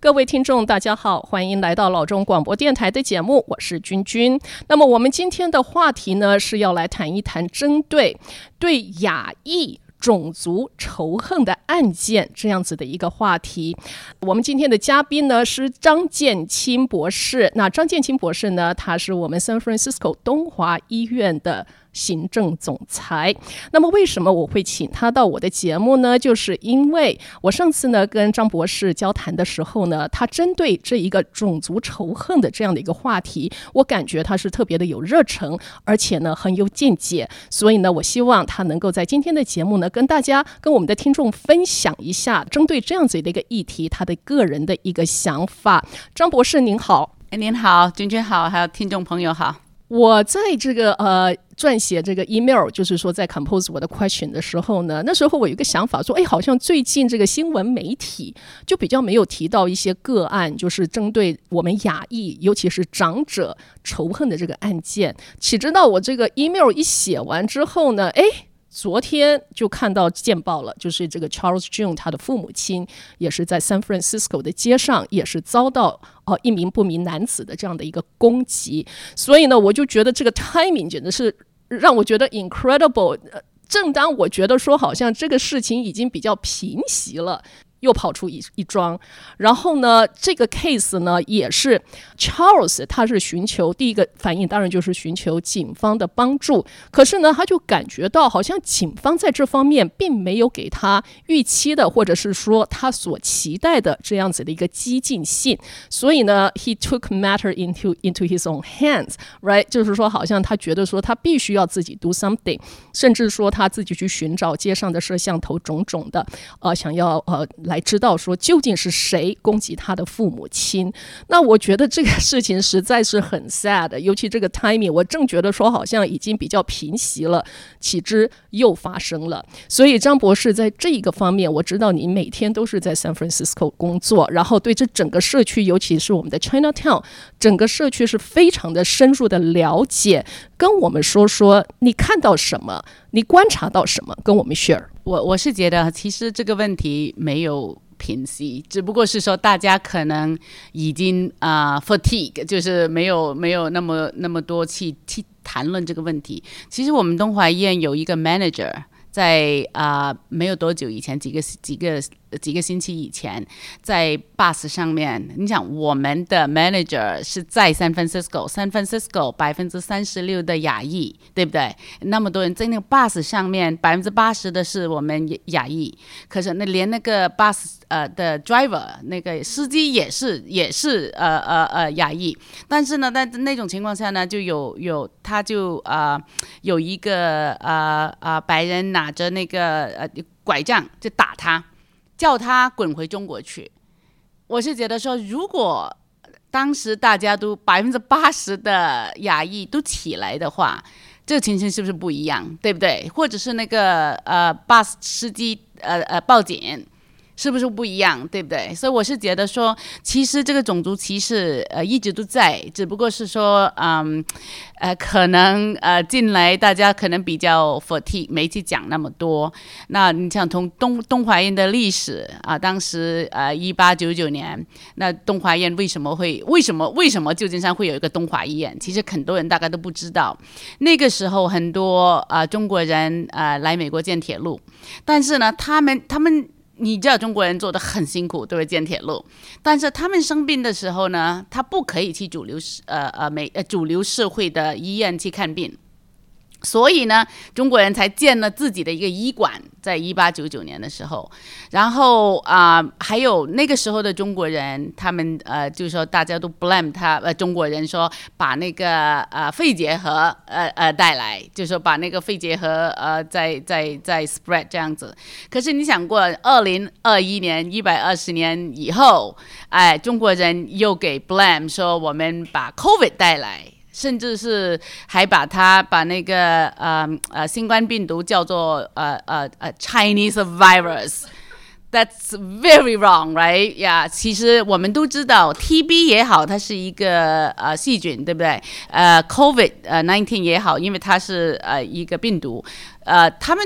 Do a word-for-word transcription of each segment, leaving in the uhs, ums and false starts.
各位听众大家好，欢迎来到老中广播电台的节目，我是君君。那么我们今天的话题呢，是要来谈一谈针对对亚裔种族仇恨的案件这样子的一个话题。我们今天的嘉宾呢是张建清博士。那张建清博士呢，他是我们 San Francisco 东华医院的行政总裁。那么为什么我会请他到我的节目呢？就是因为我上次呢跟张博士交谈的时候呢，他针对这一个种族仇恨的这样的一个话题，我感觉他是特别的有热忱，而且呢很有见解。所以呢，我希望他能够在今天的节目呢跟大家跟我们的听众分享一下针对这样子的一个议题他的个人的一个想法。张博士您好。 您好，君君好，还有听众朋友好。 我在这个呃撰写这个 email， 就是说在 compose 我的 question 的时候呢，那时候我有一个想法说，哎，好像最近这个新闻媒体就比较没有提到一些个案，就是针对我们亚裔，尤其是长者仇恨的这个案件。岂知道我这个 email 一写完之后呢，哎，昨天就看到见报了，就是这个 Charles June 他的父母亲也是在 San Francisco 的街上也是遭到呃一名不明男子的这样的一个攻击。所以呢，我就觉得这个 timing 简直是让我觉得 incredible。正当我觉得说好像这个事情已经比较平息了，又跑出一一桩。然后呢，这个 case 呢也是 Charles 他是寻求第一个反应当然就是寻求警方的帮助，可是呢他就感觉到好像警方在这方面并没有给他预期的，或者是说他所期待的这样子的一个激进性。所以呢 he took matter into, into his own hands, right? 就是说好像他觉得说他必须要自己 do something， 甚至说他自己去寻找街上的摄像头种种的呃，想要呃来知道说究竟是谁攻击他的父母亲。那我觉得这个事情实在是很 sad， 尤其这个 timing， 我正觉得说好像已经比较平息了，岂知又发生了。所以张博士在这一个方面，我知道你每天都是在 San Francisco 工作，然后对这整个社区，尤其是我们的 Chinatown 整个社区是非常的深入的了解。跟我们说说你看到什么，你观察到什么，跟我们 share。 我我是觉得其实这个问题没有平息，只不过是说大家可能已经啊、呃、fatigue， 就是没有没有那么那么多去去谈论这个问题。其实我们东华医院有一个 manager， 在啊、呃、没有多久以前，几个几个几个星期以前，在 bus 上面，你想我们的 manager 是在 San Francisco，San Francisco 百分之三十六的亚裔，对不对？那么多人在那个 bus 上面，百分之八十的是我们亚裔，可是那连那个 bus 呃的 driver 那个司机也是也是呃呃呃亚裔，但是呢，在那种情况下呢，就有有他就呃有一个呃呃白人拿着那个呃拐杖就打他。叫他滚回中国去。我是觉得说，如果当时大家都百分之八十的亚裔都起来的话，这个情形是不是不一样，对不对？或者是那个呃 bus 司机呃呃报警，是不是不一样，对不对？所以我是觉得说，其实这个种族歧视呃一直都在，只不过是说嗯呃可能呃近来大家可能比较 fatigue， 没去讲那么多。那你想从东东华医院的历史啊，当时呃一八九九年，那东华医院为什么会为什么为什么旧金山会有一个东华医院？其实很多人大概都不知道，那个时候很多啊、呃、中国人啊、呃、来美国建铁路，但是呢，他们他们。你知道中国人做的很辛苦，对不对？建铁路，但是他们生病的时候呢，他不可以去主流呃呃美呃主流社会的医院去看病，所以呢，中国人才建了自己的一个医馆，在一八九九年的时候。然后啊、呃，还有那个时候的中国人，他们呃，就是说大家都 blame 他呃中国人说把那个呃肺结核呃呃带来，就是说把那个肺结核呃再再再 spread 这样子。可是你想过，二零二一年一百二十年以后，哎、呃，中国人又给 blame 说我们把 COVID 带来。甚至是还把它把那个呃呃新冠病毒叫做呃呃呃 Chinese virus。That's very wrong, right? Yeah， 其实我们都知道 T B 也好，它是一个呃细菌，对不对？呃 COVID 呃 nineteen 也好，因为它是呃一个病毒，呃他们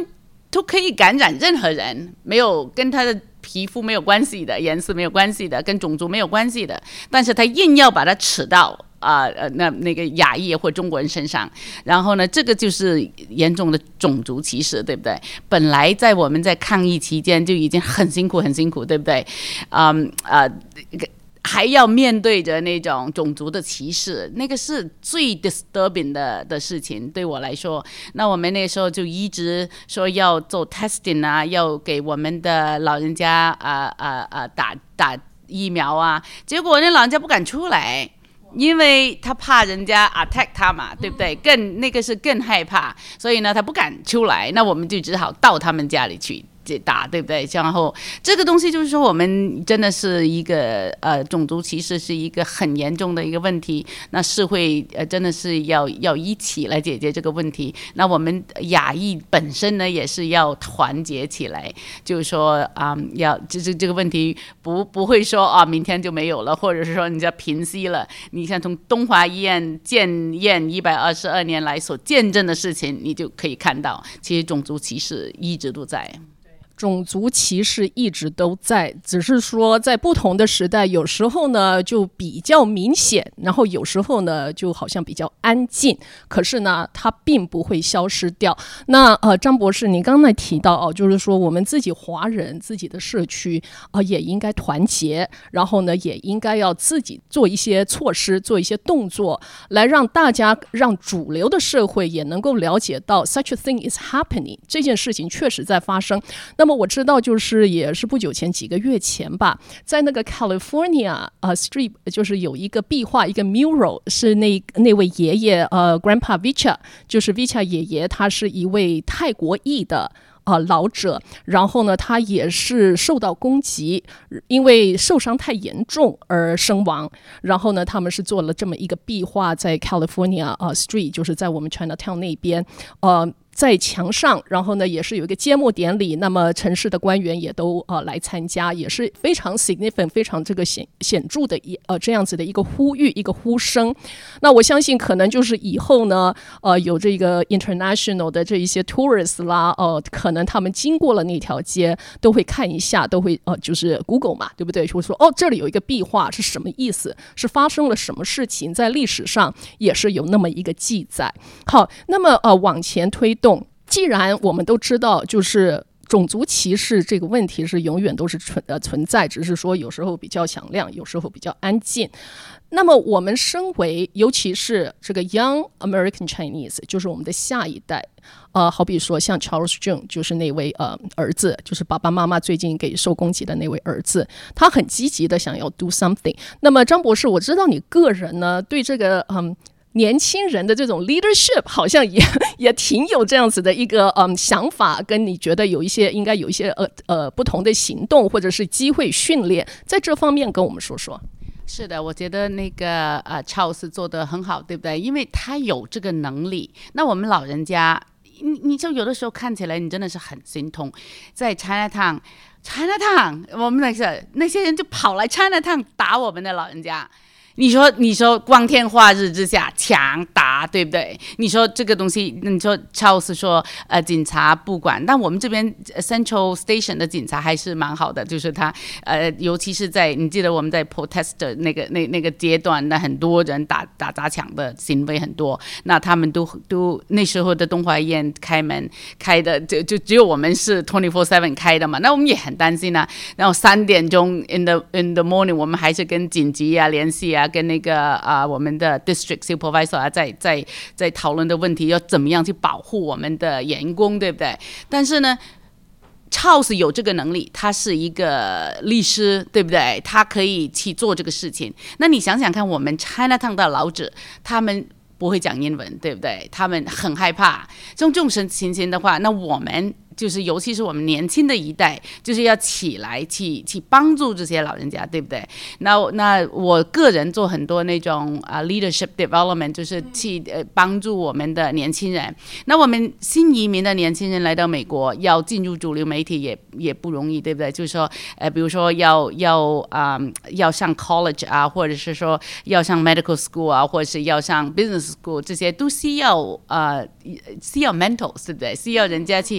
都可以感染任何人，没有跟他的皮肤没有关系的，颜色没有关系的，跟种族没有关系的，但是他硬要把它扯到啊呃那那个亚裔或中国人身上，然后呢，这个就是严重的种族歧视，对不对？本来在我们在抗疫期间就已经很辛苦很辛苦，对不对？嗯啊。还要面对着那种种族的歧视，那个是最 disturbing 的的事情，对我来说。那我们那时候就一直说要做 testing 啊，要给我们的老人家啊啊啊打打疫苗啊，结果那老人家不敢出来。因为他怕人家 attack 他嘛，对不对？更那个是更害怕，所以呢，他不敢出来。那我们就只好到他们家里去打，对不对？然后这个东西就是说，我们真的是一个呃种族歧视是一个很严重的一个问题。那社会呃真的是要要一起来解决这个问题。那我们亚裔本身呢也是要团结起来，就是说啊、嗯，要这这这个问题不不会说啊明天就没有了，或者是说你要平息了。你看从东华医院建院一百二十二年来所见证的事情，你就可以看到，其实种族歧视一直都在。 种族歧视一直都在，只是说在不同的时代，有时候呢就比较明显，然后有时候呢就好像比较安静，可是呢它并不会消失掉。那呃，张博士，你刚才提到哦，就是说我们自己华人自己的社区啊、呃，也应该团结，然后呢也应该要自己做一些措施，做一些动作，来让大家让主流的社会也能够了解到 such a thing is happening， 这件事情确实在发生。那那么我知道，就是也是不久前几个月前吧，在那个 California 呃 Street， 就是有一个壁画，一个 mural， 是那那位爷爷呃 Grandpa Vicha， 就是 Vicha 爷爷，他是一位泰国裔的呃老者，然后呢，他也是受到攻击，因为受伤太严重而身亡。然后呢，他们是做了这么一个壁画，在 California 呃 Street， 就是在我们 Chinatown 那边，呃。在墙上，然后呢也是有一个揭幕典礼，那么城市的官员也都呃来参加，也是非常 significant 非常这个显显著的一呃这样子的一个呼吁，一个呼声。那我相信可能就是以后呢呃有这个 international 的这一些 tourists 啦，呃可能他们经过了那条街都会看一下，都会呃就是 Google 嘛，对不对？就说哦这里有一个壁画是什么意思，是发生了什么事情，在历史上也是有那么一个记载。好，那么呃往前推动，既然我们都知道，就是种族歧视这个问题是永远都是存呃存在，只是说有时候比较响亮，有时候比较安静。那么我们身为，尤其是这个 Young American Chinese， 就是我们的下一代，呃，好比说像 Charles June， 就是那位呃儿子，就是爸爸妈妈最近给受攻击的那位儿子，他很积极的想要 do something。那么张博士，我知道你个人呢对这个嗯。年轻人的这种 leadership 好像也也挺有这样子的一个嗯想法，跟你觉得有一些应该有一些呃呃不同的行动或者是机会训练，在这方面跟我们说说。 是的，我觉得那个呃 Charles 做得很好，对不对？因为他有这个能力。那我们老人家，你你就有的时候看起来你真的是很心痛，在 Chinatown Chinatown 我们那个那些人就跑来 Chinatown 打我们的老人家。你说，你说光天化日之下强打，对不对？你说这个东西，你说 Charles 说，呃，警察不管，但我们这边 Central Station 的警察还是蛮好的，就是他，呃，尤其是在你记得我们在 protest 那个那那个阶段，那很多人打打砸抢的行为很多，那他们都都那时候的东华医院开门开的，就就只有我们是 twenty-four seven 开的嘛，那我们也很担心啊。然后三点钟 in the in the morning， 我们还是跟紧急啊联系啊。跟那个啊、呃，我们的 district supervisor 啊，在在在讨论的问题，要怎么样去保护我们的员工，对不对？但是呢 ，Charles 有这个能力，他是一个律师，对不对？他可以去做这个事情。那你想想看，我们 Chinatown 的老者，他们不会讲英文，对不对？他们很害怕。这种这种情形的话，那我们。就是尤其是我们年轻的一代，就是要起来去去帮助这些老人家，对不对？那那我个人做很多那种啊、uh, leadership development， 就是去呃帮助我们的年轻人。那我们新移民的年轻人来到美国，要进入主流媒体也也不容易，对不对？就是说，呃，比如说要要啊、um, 要上 college 啊，或者是说要上 medical school 啊，或者是要上 business school， 这些都需要啊、呃、需要 mentors， 对不对？需要人家去需要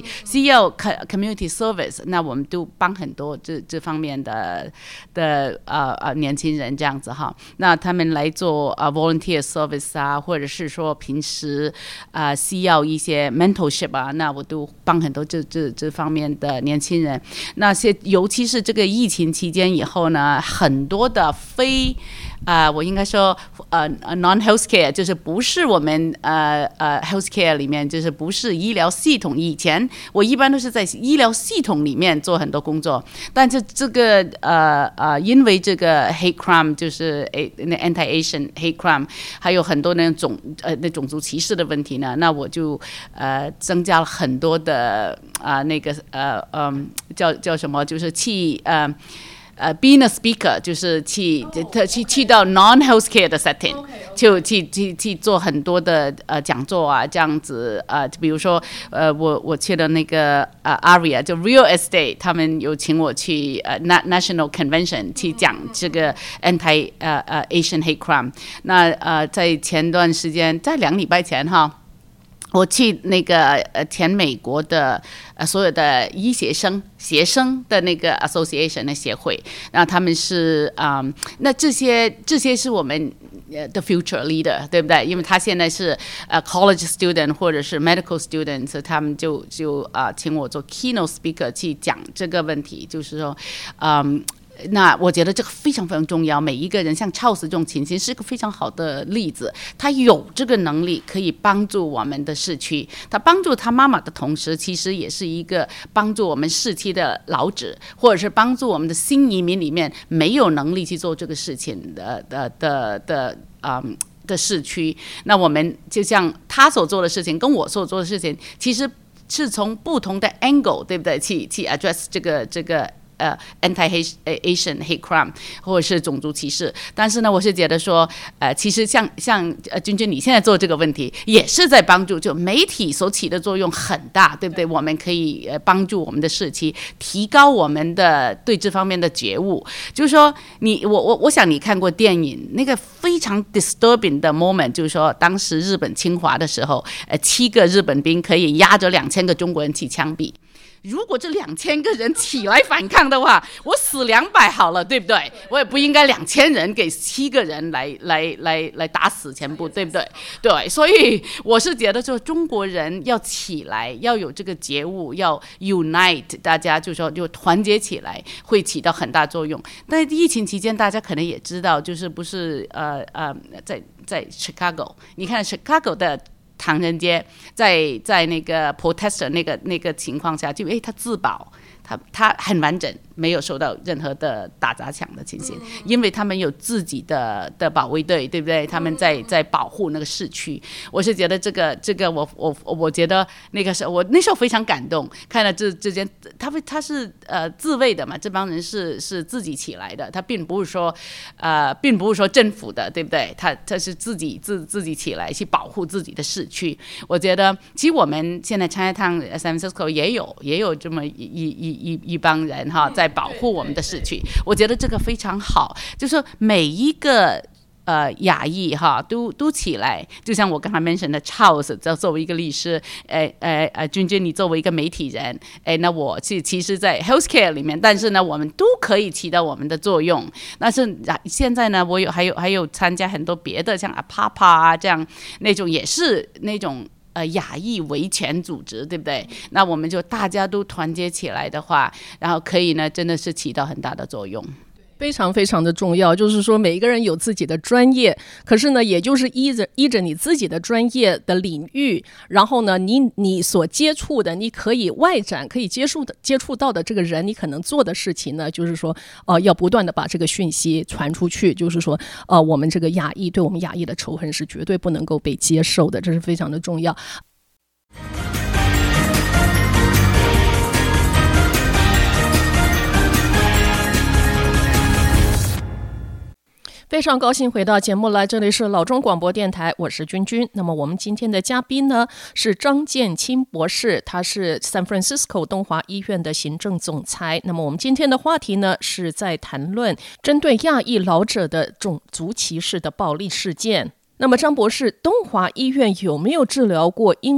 要 community service， 那我们都帮很多这这方面的的呃呃年轻人这样子哈。那他们来做呃 volunteer service 啊，或者是说平时啊、呃、需要一些 mentorship 啊，那我都帮很多这这这方面的年轻人。那些尤其是这个疫情期间以后呢，很多的非啊、呃，我应该说呃 non healthcare， 就是不是我们呃呃 healthcare 里面，就是不是医疗系统。以前我一般都是在医疗系统里面做很多工作，但是这个呃呃，因为这个 hate crime 就是诶 anti-Asian hate crime， 还有很多那种呃那种族歧视的问题呢，那我就呃增加了很多的啊、呃、那个呃嗯、呃、叫叫什么，就是去呃。呃、uh, ，being a speaker 就是去、oh, 去去到 non-healthcare 的 setting， okay, okay. 就去去去做很多的呃讲座啊，这样子呃，比如说呃，我我去了那个呃 Aria 就 real estate， 他们有请我去呃 national convention 去讲这个 anti 呃呃 Asian hate crime。那呃，在前段时间，在两礼拜前哈。我去那个呃全美国的呃所有的医学生学生的那个 association 的协会，然后他们是嗯，那这些这些是我们的 future leader， 对不对？因为他现在是呃 college student 或者是 medical student， 所以他们就就啊、呃、请我做 keynote speaker 去讲这个问题，就是说嗯。那我觉得这个非常非常重要，每一个人像 Charles 这种情形是一个非常好的例子，他有这个能力可以帮助我们的市区，他帮助他妈妈的同时，其实也是一个帮助我们市区的老者，或者是帮助我们的新移民里面没有能力去做这个事情的的的的嗯的市区。那我们就像他所做的事情跟我所做的事情，其实是从不同的 angle， 对不对？去去 address 这个这个。呃 anti-Asian hate crime 或者是种族歧视，但是呢，我是觉得说，呃，其实像像呃君君你现在做这个问题，也是在帮助，就媒体所起的作用很大，对不对？我们可以呃帮助我们的社区提高我们的对这方面的觉悟。就是说你，我我我想你看过电影，那个非常 disturbing 的 moment， 就是说当时日本侵华的时候，呃，七个日本兵可以压着两千个中国人去枪毙。如果这两千个人起来反抗的话，我死两百好了，对不对？我也不应该两千人给七个人来来来来打死全部，对不对？对，所以我是觉得说中国人要起来，要有这个觉悟，要 unite， 大家就说就团结起来，会起到很大作用。但疫情期间，大家可能也知道，就是不是呃呃，在在 Chicago， 你看 Chicago 的。唐人街在在那个 protester 那个那个情况下，就诶他自保，他他很完整，没有受到任何的打砸抢的情形，因为他们有自己的的保卫队，对不对？他们在在保护那个市区。我是觉得这个这个我我我觉得那个时候我那时候非常感动，看了这这件他他是呃自卫的嘛，这帮人是是自己起来的，他并不是说呃并不是说政府的，对不对？他他是自己自自己起来去保护自己的市区。我觉得其实我们现在 Chinatown San Francisco 也有也有这么一一一一帮人哈在保护我们的市区，我觉得这个非常好，就是每一个。呃，亚裔哈都都起来，就像我刚才 mention 的 Charles， 作为一个律师，诶诶呃，君君你作为一个媒体人，诶，那我是其实，在 healthcare 里面，但是呢，我们都可以起到我们的作用。但是现在呢，我有还有还有参加很多别的，像 A P A P A 啊这样那种，也是那种。呃，亚裔维权组织，对不对？那我们就大家都团结起来的话，然后可以呢，真的是起到很大的作用。 非常非常的重要，就是说每一个人有自己的专业，可是呢，也就是依着依着你自己的专业的领域，然后呢，你你所接触的，你可以外展，可以接触的接触到的这个人，你可能做的事情呢，就是说，呃，要不断的把这个讯息传出去，就是说，呃，我们这个亚裔对我们亚裔的仇恨是绝对不能够被接受的，这是非常的重要。非常高兴回到节目来，这里是老中广播电台，我是君君。那么我们今天的嘉宾呢是张建清博士，他是 San Francisco 东华医院的行政总裁。那么我们今天的话题呢是在谈论针对亚裔老者的种族歧视的暴力事件。那么张博士，东华医院有没有治疗过因为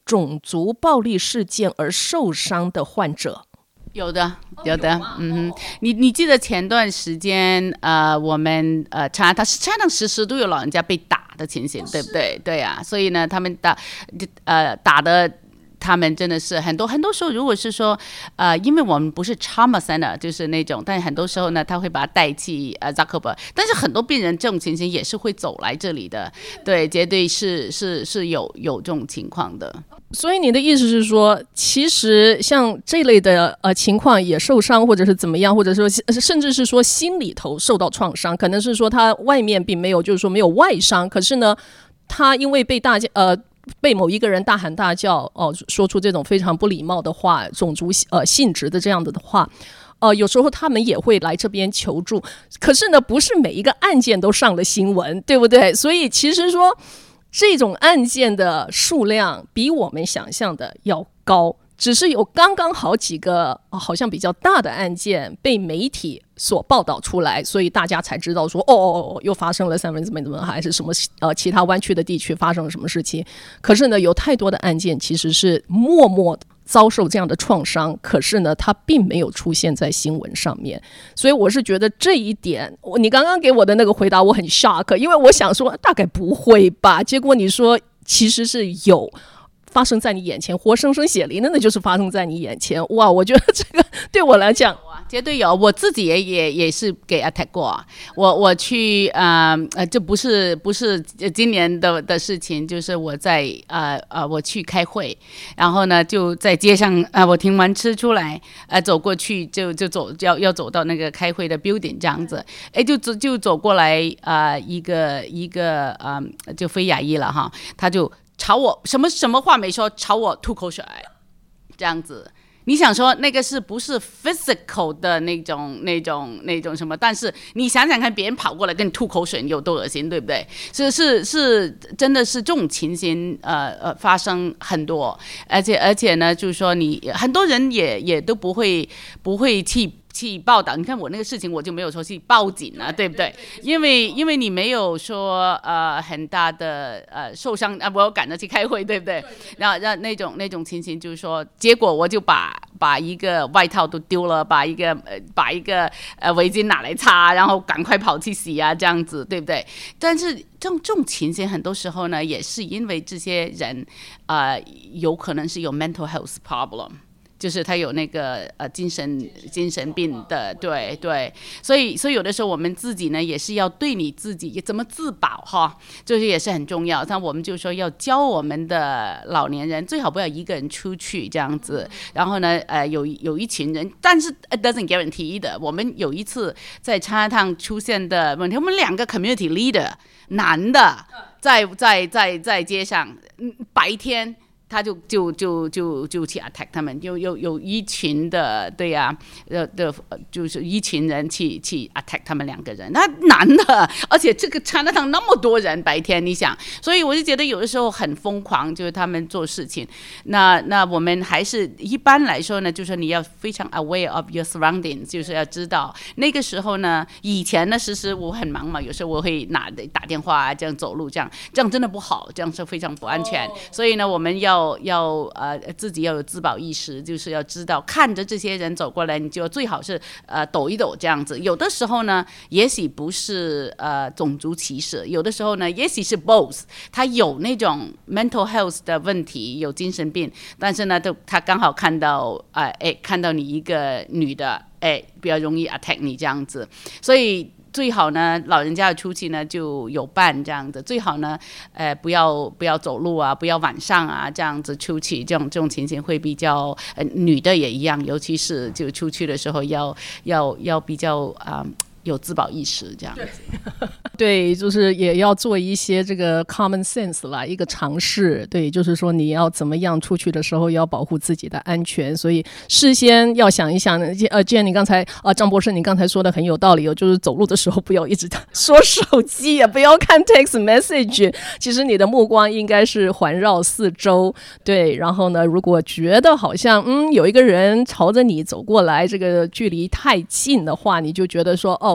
种族暴力事件而受伤的患者？ 有的，有的，哦、有嗯哼，你你记得前段时间，呃，我们呃，查他是查到时时都有老人家被打的情形，哦、对不对？对啊，所以呢，他们打，呃，打的。他们真的是很多很多时候，如果是说，呃，因为我们不是 trauma center， 就是那种，但很多时候呢，他会把它带去呃 Zuckerberg， 但是很多病人这种情形也是会走来这里的，对，绝对是是是有有这种情况的。 所以你的意思是说，其实像这类的呃情况也受伤，或者是怎么样，或者说甚至是说心里头受到创伤，可能是说他外面并没有，就是说没有外伤，可是呢，他因为被大家呃。被某一个人大喊大叫，哦，说出这种非常不礼貌的话，种族呃性质的这样的话，呃，有时候他们也会来这边求助。可是呢，不是每一个案件都上了新闻，对不对？所以其实说这种案件的数量比我们想象的要高。只是有刚刚好几个、哦、好像比较大的案件被媒体所报道出来，所以大家才知道说哦哦哦，又发生了三分之怎么还是什么呃其他湾区的地区发生了什么事情。可是呢，有太多的案件其实是默默的遭受这样的创伤，可是呢，它并没有出现在新闻上面。所以我是觉得这一点，你刚刚给我的那个回答我很 shock， 因为我想说大概不会吧，结果你说其实是有。发生在你眼前，活生生血淋淋的就是发生在你眼前。哇，我觉得这个对我来讲绝对有，我自己也也也是给 attack 过。我我去呃呃，这不是不是今年的的事情，就是我在呃呃我去开会，然后呢就在街上呃我停完车出来，呃走过去就就走要要走到那个开会的 building 这样子，哎就走就走过来呃一个一个呃就非亚裔了哈，他就。朝我什么什么话没说，朝我吐口水，这样子。你想说那个是不是 physical 的那种那种那种什么？但是你想想看，别人跑过来跟你吐口水，你有多恶心，对不对？是是是，真的是这种情形，呃呃，发生很多，而且而且呢，就是说你很多人也也都不会不会去。去报道，你看我那个事情，我就没有说去报警啊，对不对？因为因为你没有说呃很大的呃受伤啊，我有赶着去开会，对不对？然后让那种那种情形，就是说，结果我就把把一个外套都丢了，把一个呃把一个呃围巾拿来擦，然后赶快跑去洗啊，这样子，对不对？但是这种这种情形，很多时候呢，也是因为这些人呃有可能是有 mental health problem。就是他有那个呃精神精神病的，对对，所以所以有的时候我们自己呢也是要对你自己怎么自保哈，这些也是很重要。像我们就说要教我们的老年人，最好不要一个人出去这样子。然后呢，呃，有有一群人，但是 it doesn't guarantee 的。我们有一次在Chinatown出现的问题，我们两个 community leader 男的在在在在街上，白天。他就就就就就去 attack 他们，有有有一群的，对呀、啊，呃的，就是一群人去去 attack 他们两个人，那男的，而且这个Chinatown那么多人，白天你想，所以我就觉得有的时候很疯狂，就是他们做事情。那那我们还是一般来说呢，就是你要非常 aware of your surroundings， 就是要知道那个时候呢，以前呢，其实我很忙嘛，有时候我会拿打电话啊，这样走路，这样这样真的不好，这样是非常不安全。Oh. 所以呢，我们要。要要呃自己要有自保意识，就是要知道看着这些人走过来，你就最好是呃抖一抖这样子。有的时候呢，也许不是呃种族歧视，有的时候呢，也许是 both， 他有那种 mental health 的问题，有精神病，但是呢，他刚好看到呃哎看到你一个女的，哎比较容易 attack 你这样子，所以。最好呢，老人家出去呢就有伴这样子。最好呢，呃，不要不要走路啊，不要晚上啊这样子出去，这种这种情形会比较，呃，女的也一样，尤其是就出去的时候要要要比较啊。呃有自保意识这样子。 对，就是也要做一些这个 common sense 啦，一个尝试。对，就是说你要怎么样出去的时候要保护自己的安全，所以事先要想一想。呃 Jane 你刚才呃张博士你刚才说的很有道理哦，就是走路的时候不要一直说手机，也不要看 text message， 其实你的目光应该是环绕四周。对，然后呢，如果觉得好像嗯有一个人朝着你走过来，这个距离太近的话，你就觉得说哦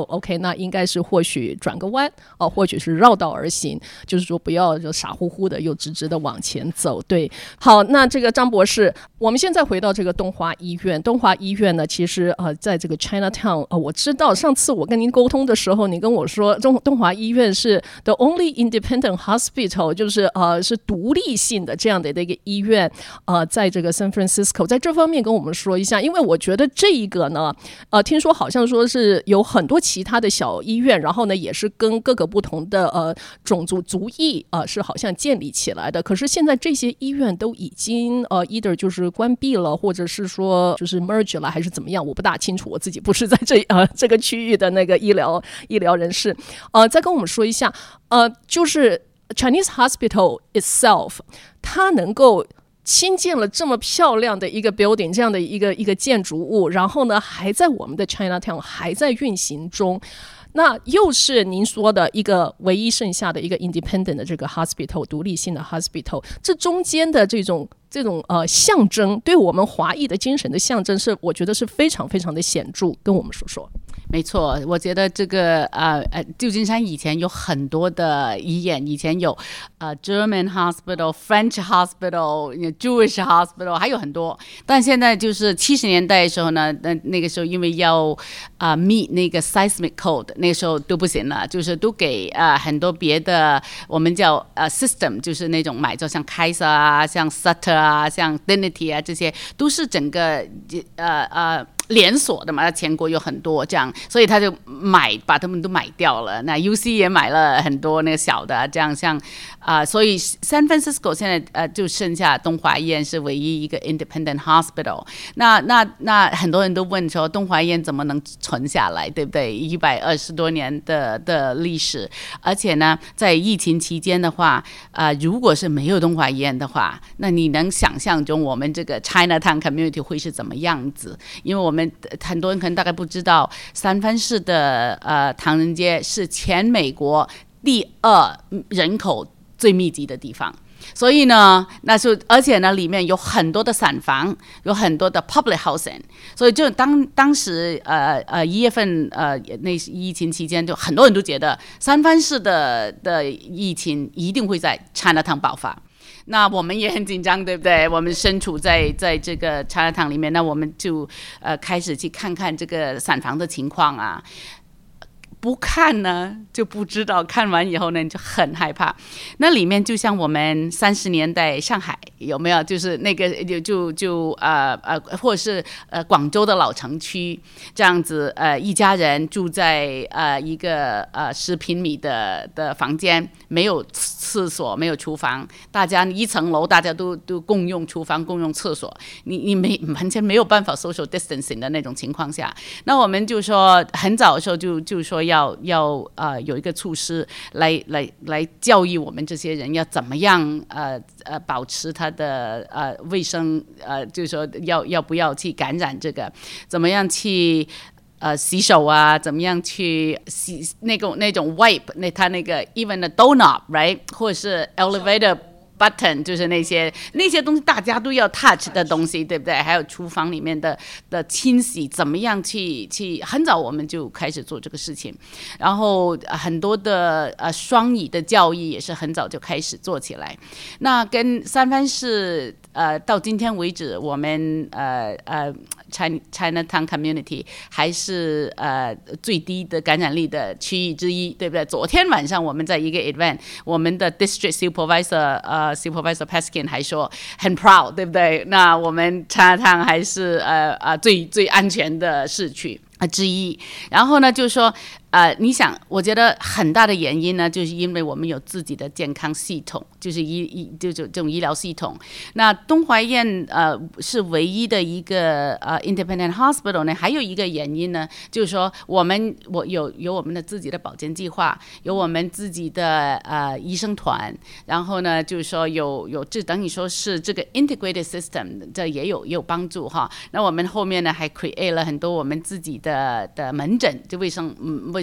OK， 那应该是或许转个弯哦、呃，或许是绕道而行，就是说不要就傻乎乎的又直直的往前走。对，好，那这个张博士，我们现在回到这个东华医院。东华医院呢，其实呃，在这个 Chinatown， 呃，我知道上次我跟您沟通的时候，你跟我说东东华医院是 the only independent hospital， 就是呃是独立性的这样的一个医院，呃，在这个 San Francisco， 在这方面跟我们说一下，因为我觉得这一个呢，呃，听说好像说是有很多其他的小医院，然后呢也是跟各个不同的呃种族族裔呃是好像建立起来的，可是现在这些医院都已经呃 either 就是关闭了，或者是说就是 merge 了，还是怎么样，我不大清楚，我自己不是在这呃这个区域的那个医疗医疗人士，呃，再跟我们说一下，呃，就是 Chinese Hospital itself， 它能够新建了这么漂亮的一个 building， 这样的一个一个建筑物，然后呢还在我们的 Chinatown 还在运行中，那又是您说的一个唯一剩下的一个 independent 的这个 hospital， 独立性的 hospital， 这中间的这种这种呃象征，对我们华裔的精神的象征，是我觉得是非常非常的显著，跟我们说说。 没错，我觉得这个呃呃，旧金山以前有很多的医院，以前有呃 German Hospital、French Hospital、Jewish Hospital， 还有很多。但现在就是七十年代的时候呢，那那个时候因为要啊、呃、meet 那个 seismic code， 那个时候都不行了，就是都给呃很多别的我们叫呃 system， 就是那种买，就像 Kaiser 啊、像 Sutter 啊、像 Dignity 啊，这些都是整个呃呃。连锁的嘛，全国有很多这样，所以他就买把他们都买掉了。那 U C 也买了很多那个小的，这样像啊、呃，所以 San Francisco 现在呃就剩下东华医院是唯一一个 independent hospital。那那那很多人都问说，东华医院怎么能存下来，对不对？一百二十多年的的历史，而且呢，在疫情期间的话，啊、呃，如果是没有东华医院的话，那你能想象中我们这个 Chinatown community 会是怎么样子？因为我们很多人可能大概不知道，三藩市的呃唐人街是全美国第二人口最密集的地方，所以呢，那就而且呢，里面有很多的散房，有很多的 public housing， 所以就当当时呃呃一月份呃那疫情期间，就很多人都觉得三藩市的的疫情一定会在 Chinatown 爆发。那我们也很紧张，对不对？我们身处在在这个 Chinatown 里面，那我们就呃开始去看看这个散房的情况啊。不看呢就不知道，看完以后呢你就很害怕。那里面就像我们三十年代上海有没有，就是那个就就就呃呃，或者是呃广州的老城区这样子，呃一家人住在呃一个呃十平米的的房间，没有厕所，没有厨房，大家一层楼大家都都共用厨房，共用厕所，你你没完全没有办法 social distancing 的那种情况下，那我们就说很早的时候就就说要。要要呃有一个措施来来来教育我们这些人要怎么样呃呃保持他的呃卫生，呃就是说要要不要去感染这个，怎么样去呃洗手啊，怎么样去洗那种那种 wipe 那他那个 even the doorknob right 或者是 elevator button， 就是那些那些东西大家都要 touch 的东西，对不对？还有厨房里面的的清洗，怎么样去去？很早我们就开始做这个事情，然后很多的呃双语的教育也是很早就开始做起来。那跟三藩市呃到今天为止，我们呃呃 China Chinatown community 还是呃最低的感染力的区域之一，对不对？昨天晚上我们在一个 event， 我们的 district supervisor 呃 supervisor Paskin 还说很 proud， 对不对？那我们 Chinatown 还是呃呃最最安全的市区之一。然后呢，就是说。呃，你想，我觉得很大的原因呢，就是因为我们有自己的健康系统，就是医医就是这种医疗系统。那东华医院呃是唯一的一个呃 independent hospital 呢，还有一个原因呢，就是说我们我有有我们的自己的保健计划，有我们自己的呃医生团，然后呢，就是说有有这等于说是这个 integrated system， 这也有也有帮助哈。那我们后面呢还 create 了很多我们自己的的门诊，就卫生嗯卫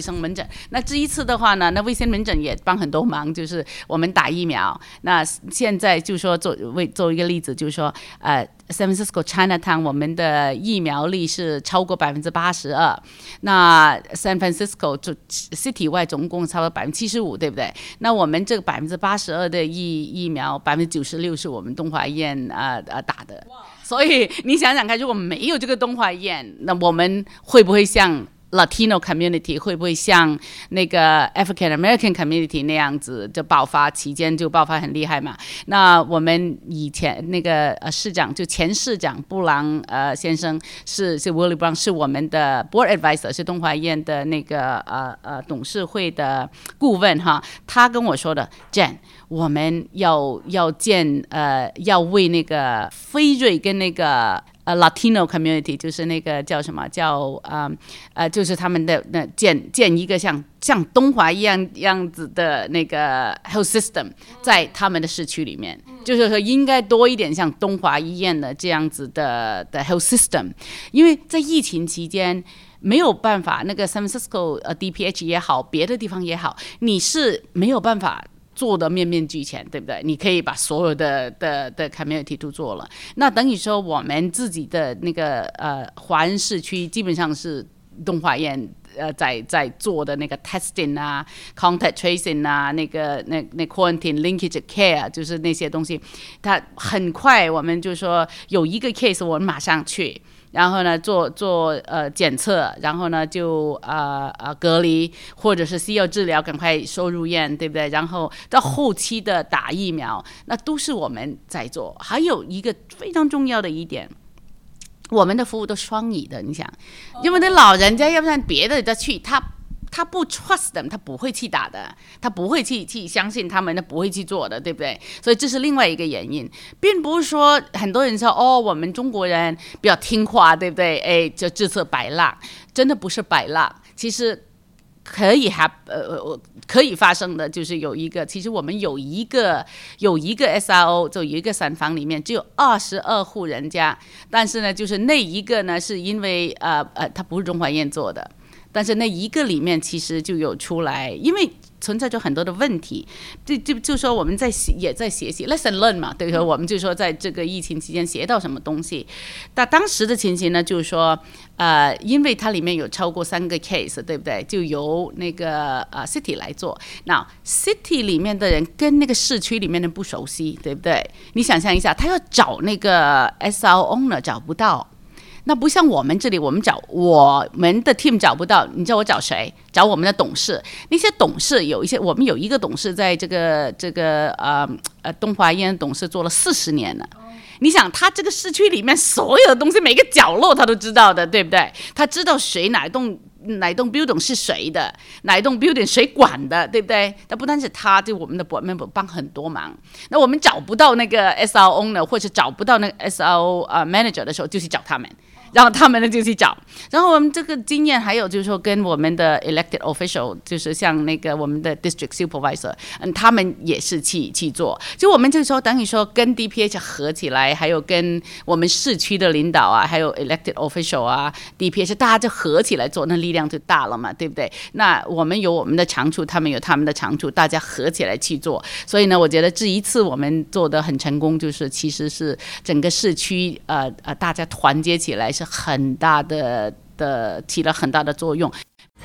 卫生门诊。那这一次的话呢，那卫生门诊也帮很多忙，就是我们打疫苗。那现在就说做为做一个例子，就是说呃 San Francisco Chinatown 我们的疫苗率是超过百分之八十二，那 San Francisco 就 City 外总共差不多百分之七十五，对不对？那我们这个百分之八十二的疫疫苗，百分之九十六是我们东华医院呃呃打的。所以你想想看，如果没有这个东华医院，那我们会不会像Latino community 会不会像那个 African American community 那样子，就爆发期间就爆发很厉害嘛？那我们以前那个呃市长就前市长布朗呃先生是是 Willie Brown 是我们的 board advisor， 是东华医院的那个呃呃董事会的顾问哈，他跟我说的 Jen， 我们要要建呃要为那个非裔跟那个呃 Latino community 就是那个叫什么叫呃呃就是他们的那建建一个像像东华一样样子的那个 health system 在他们的市区里面，就是说应该多一点像东华医院的这样子的的 health system， 因为在疫情期间没有办法，那个 San Francisco 呃 D P H 也好，别的地方也好，你是没有办法做的面面俱全，对不对？你可以把所有的的的 community 都做了，那等于说我们自己的那个呃华人市区基本上是东华医院呃在在做的那个 testing 啊 contact tracing 啊那个那那 quarantine linkage care 就是那些东西，它很快我们就说有一个 case 我们马上去，然后呢做做呃检测，然后呢就呃呃隔离，或者是需要治疗赶快收入院，对不对？然后到后期的打疫苗，那都是我们在做。还有一个非常重要的一点，我们的服务都双语的，你想，因为那老人家要不然别的再去他。他不 trust them， 他不会去打的，他不会去去相信他们，他不会去做的，对不对？所以这是另外一个原因，并不是说很多人说哦，我们中国人比较听话，对不对？哎，就自测摆烂，真的不是摆烂，其实可以还呃可以发生的就是有一个，其实我们有一个有一个 S R O， 就有一个散房里面只有二十二户人家，但是呢，就是那一个呢是因为呃呃，它不是中华医院做的。但是那一个里面其实就有出来，因为存在着很多的问题，就就就说我们在也在学习 lesson learn 嘛，对不对？我们就说在这个疫情期间学到什么东西。但当时的情形呢，就是说，呃，因为它里面有超过三个 case， 对不对？就由那个呃 city 来做。那 city 里面的人跟那个市区里面的不熟悉，对不对？你想象一下，他要找那个 S R O owner 找不到。那不像我们这里，我们找我们的 team 找不到，你知道我找谁？找我们的董事。那些董事有一些，我们有一个董事在这个这个呃呃东华医院董事做了四十年了。你想，他这个市区里面所有的东西，每个角落他都知道的，对不对？他知道谁哪一栋哪一栋 building 是谁的，哪一栋 building 谁管的，对不对？但不单是他，就我们的 board member 帮很多忙。那我们找不到那个 S R O owner 或者找不到那个 S R O 呃 manager 的时候，就去找他们。然后他们呢就去找，然后我们这个经验还有就是说跟我们的 elected official， 就是像那个我们的 district supervisor， 嗯，他们也是去去做，就我们这个时候等于说跟 D P H 合起来，还有跟我们市区的领导啊，还有 elected official 啊 ，D P H 大家就合起来做，那力量就大了嘛，对不对？那我们有我们的长处，他们有他们的长处，大家合起来去做，所以呢，我觉得这一次我们做的很成功，就是其实是整个市区呃呃大家团结起来。是很大的的起了很大的作用。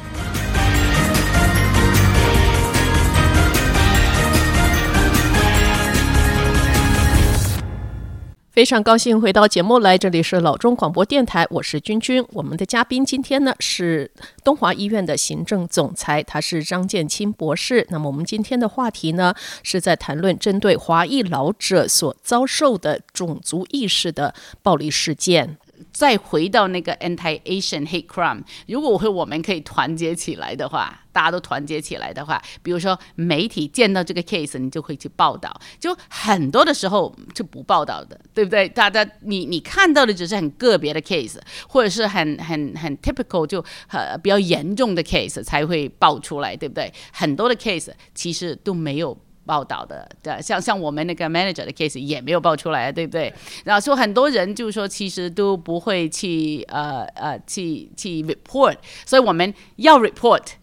非常高兴回到节目来，这里是老中广播电台，我是君君。我们的嘉宾今天呢是东华医院的行政总裁，他是张建清博士。那么我们今天的话题呢是在谈论针对华裔老者所遭受的种族意识的暴力事件。 再回到那个 anti-Asian hate crime， 如果我们可以团结起来的话，大家都团结起来的话，比如说媒体见到这个 case， 你就会去报道，就很多的时候就不报道的，对不对？大家你你看到的只是很个别的 case， 或者是很很很 typical 就呃比较严重的 case 才会爆出来，对不对？很多的 case 其实都没有报道的，对，像像我们那个 manager 的 case 也没有爆出来，对不对？然后说很多人就是说其实都不会去呃呃去去 report， 所以我们要 report，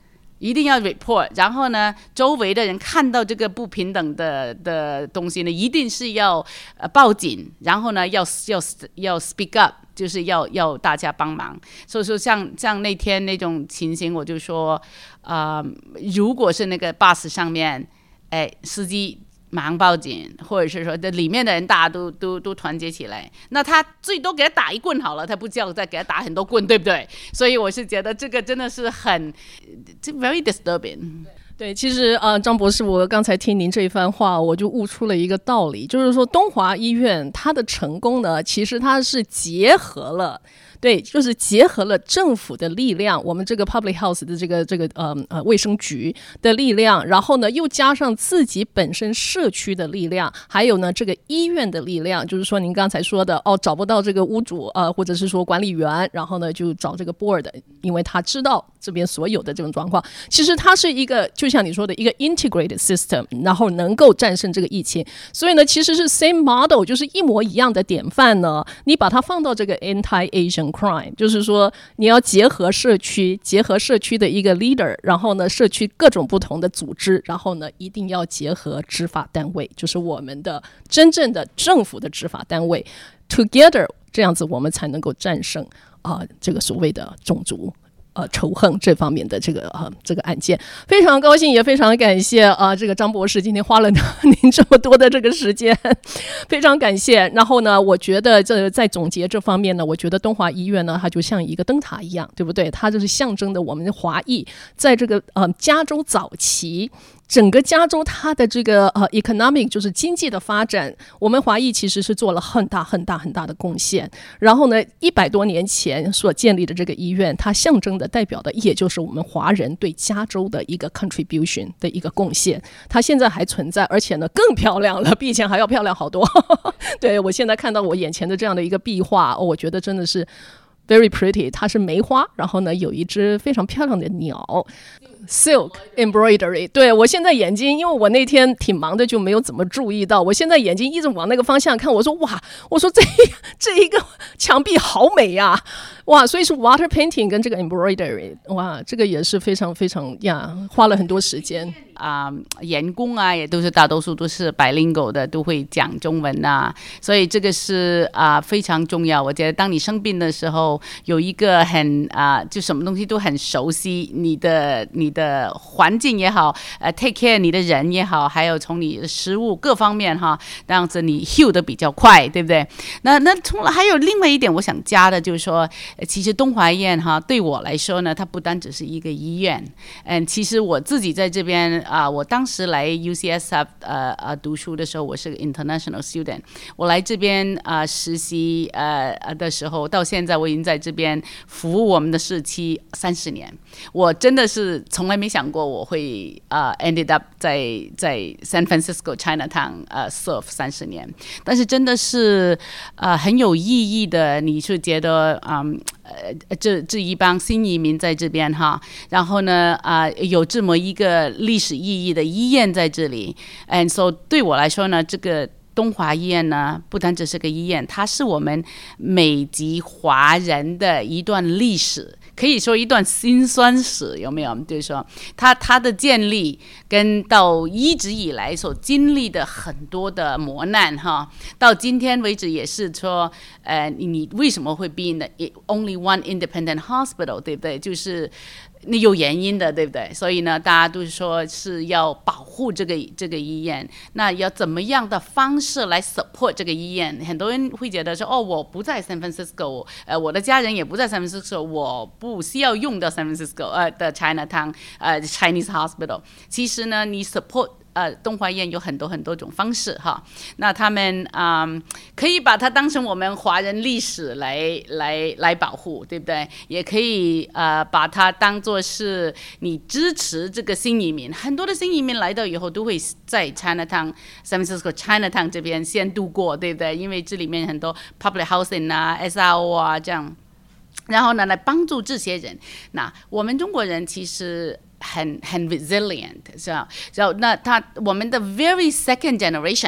一定要 report， 然后呢，周围的人看到这个不平等的的东西呢，一定是要、呃、报警，然后呢，要要要 speak up， 就是要要大家帮忙。所以说像像那天那种情形，我就说，呃，如果是那个 bus 上面，哎，司机马上报警，或者是说这里面的人大家都都都团结起来，那他最多给他打一棍好了，他不叫再给他打很多棍，对不对？所以我是觉得这个真的是很 very disturbing。 对，其实呃，张博士，我刚才听您这一番话，我就悟出了一个道理，就是说东华医院它的成功呢，其实它是结合了。对，就是结合了政府的力量，我们这个 public health 的这个这个呃呃卫生局的力量，然后呢又加上自己本身社区的力量，还有呢这个医院的力量，就是说您刚才说的哦，找不到这个屋主呃或者是说管理员，然后呢就找这个 board， 因为他知道这边所有的这种状况，其实它是一个就像你说的一个 integrated system， 然后能够战胜这个疫情，所以呢其实是 same model， 就是一模一样的典范呢，你把它放到这个 anti-Asian crime， 就是说你要结合社区，结合社区的一个 leader， 然后呢社区各种不同的组织，然后呢一定要结合执法单位，就是我们的真正的政府的执法单位 together， 这样子我们才能够战胜啊、呃、这个所谓的种族呃，仇恨这方面的这个呃这个案件，非常高兴，也非常感谢啊、呃，这个张博士今天花了您这么多的这个时间，非常感谢。然后呢，我觉得这在总结这方面呢，我觉得东华医院呢，它就像一个灯塔一样，对不对？它就是象征的我们华裔在这个呃加州早期。整个加州它的这个呃 economic 就是经济的发展，我们华裔其实是做了很大很大很大的贡献。然后呢，一百多年前所建立的这个医院，它象征的代表的也就是我们华人对加州的一个 contribution 的一个贡献。它现在还存在，而且呢更漂亮了，比以前还要漂亮好多。对，我现在看到我眼前的这样的一个壁画、哦、我觉得真的是 very pretty， 它是梅花，然后呢有一只非常漂亮的鸟。Silk embroidery， 对，我现在眼睛，因为我那天挺忙的，就没有怎么注意到。我现在眼睛一直往那个方向看，我说哇，我说这这一个墙壁好美呀、啊，哇，所以是 water painting 跟这个 embroidery， 哇，这个也是非常非常呀，花了很多时间。 啊、呃，员工啊，也都是大多数都是 bilingual 的，都会讲中文啊，所以这个是啊、呃、非常重要。我觉得当你生病的时候，有一个很啊、呃，就什么东西都很熟悉，你的你的环境也好，呃 take care 你的人也好，还有从你的食物各方面哈，这样子你 heal 的比较快，对不对？那那从还有另外一点我想加的就是说，其实东华医院哈对我来说呢，它不单只是一个医院，嗯，其实我自己在这边。啊、呃，我当时来 U C S F 呃呃读书的时候，我是个 international student。我来这边啊、呃、实习呃的时候，到现在我已经在这边服务我们的社区三十年。我真的是从来没想过我会啊、呃、ended up 在在 San Francisco Chinatown 呃 serve 三十年，但是真的是呃很有意义的。你是觉得嗯呃这这一帮新移民在这边哈，然后呢啊、呃、有这么一个历史意义的医院在这里 ，and so 对我来说呢，这个东华医院呢，不单只是个医院，它是我们美籍华人的一段历史，可以说一段辛酸史，有没有？就是说，它它的建立跟到一直以来所经历的很多的磨难哈，到今天为止也是说，呃，你为什么会 be in the only one independent hospital， 对不对？就是你有原因的，对不对？所以呢，大家都说是要保护这个这个医院，那要怎么样的方式来 support 这个医院？很多人会觉得说，哦，我不在 San Francisco， 呃，我的家人也不在 San Francisco， 我不需要用到 San Francisco 呃的 Chinatown 呃 Chinese Hospital。其实呢，你 support。呃，东华医院有很多很多种方式哈，那他们嗯可以把它当成我们华人历史来来来保护，对不对？也可以呃把它当作是你支持这个新移民，很多的新移民来到以后都会在 Chinatown、San Francisco Chinatown 这边先度过，对不对？因为这里面很多 public housing 啊、S R O 啊这样，然后呢来帮助这些人。那我们中国人其实。很很 resilient， 是吧？然后那他我们的 very second generation，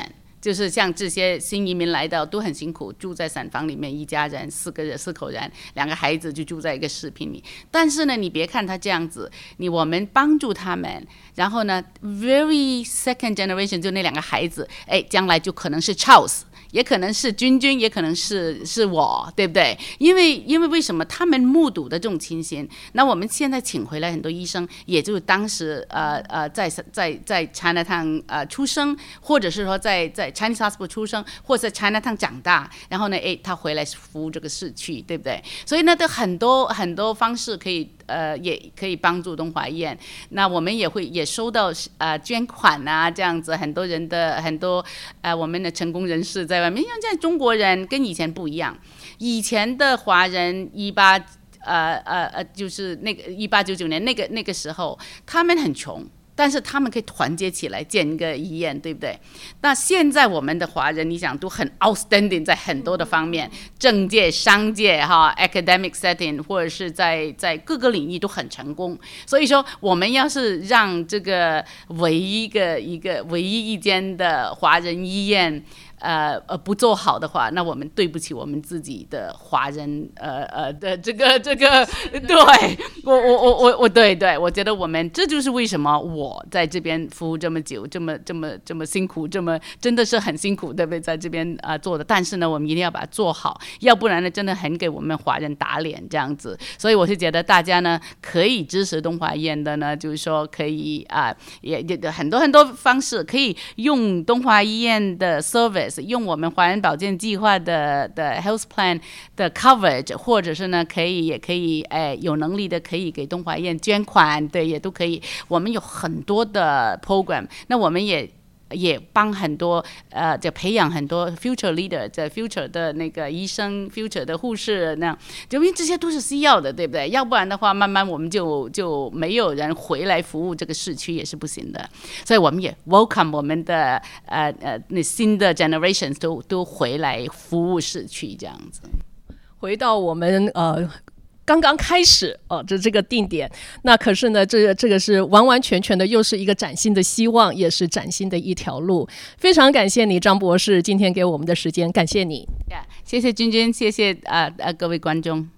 就是像这些新移民来的都很辛苦，住在散房里面，一家人四个人四口人，两个孩子就住在一个视频里。但是呢，你别看他这样子，你我们帮助他们，然后呢 ，very second generation 就那两个孩子，哎，将来就可能是 Charles。也可能是君君，也可能是是我，对不对？因为因为为什么他们目睹的这种情形？那我们现在请回来很多医生，也就是当时呃呃在在在 Chinatown 呃出生，或者是说在在 Chinese Hospital 出生，或者在 Chinatown 长大，然后呢，哎，他回来服务这个市区，对不对？所以呢，都很多很多方式可以。呃，也可以帮助东华医院。那我们也会也收到呃捐款啊，这样子很多人的很多呃我们的成功人士在外面，因为现在中国人跟以前不一样，以前的华人一八呃呃呃就是那个一八九九年那个那个时候，他们很穷。但是他们可以团结起来建一个医院，对不对？那现在我们的华人，你想都很 outstanding， 在很多的方面，政界、商界、哈 academic setting， 或者是在在各个领域都很成功。所以说，我们要是让这个唯一一个一个唯一一间的华人医院。呃呃，不做好的话，那我们对不起我们自己的华人，呃呃的这个这个，对我我我我我对对，我觉得我们这就是为什么我在这边服务这么久，这么这么这么辛苦，这么真的是很辛苦，对不对？在这边啊、呃、做的，但是呢，我们一定要把它做好，要不然呢，真的很给我们华人打脸这样子。所以我是觉得大家呢可以支持东华医院的呢，就是说可以啊、呃，也也很多很多方式可以用东华医院的 service。用我们华人保健计划的的 health plan 的 coverage， 或者是呢，可以也可以，哎，有能力的可以给东华医院捐款，对，也都可以。我们有很多的 program， 那我们也。也帮很多呃，就培养很多 future leader， 在 future 的那个医生 ，future 的护士那样，因为这些都是需要的，对不对？要不然的话，慢慢我们就就没有人回来服务这个市区，也是不行的。所以我们也 welcome 我们的呃呃那新的 generations 都都回来服务市区这样子。 回到我们呃。刚刚开始哦，这这个定点，那可是呢，这个这个是完完全全的，又是一个崭新的希望，也是崭新的一条路。非常感谢你，张博士，今天给我们的时间，感谢你。 Yeah, 谢谢君君，谢谢啊啊、呃呃、各位观众。